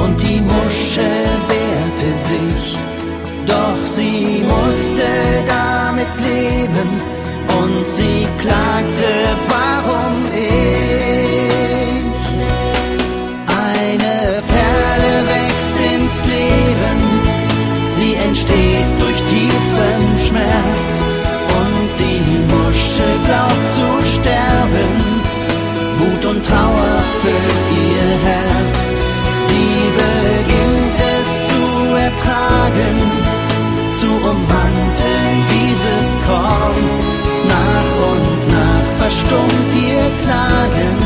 und die Muschel wehrte sich. Doch sie musste damit leben und sie klagte, warum ich? Eine Perle wächst ins Leben, sie entsteht durch tiefen Schmerz und die Muschel glaubt zu sterben. Wut und Trauer füllt ihr Herz, sie beginnt es zu ertragen, zu ummanteln dieses Korn. Nach und nach verstummt ihr Klagen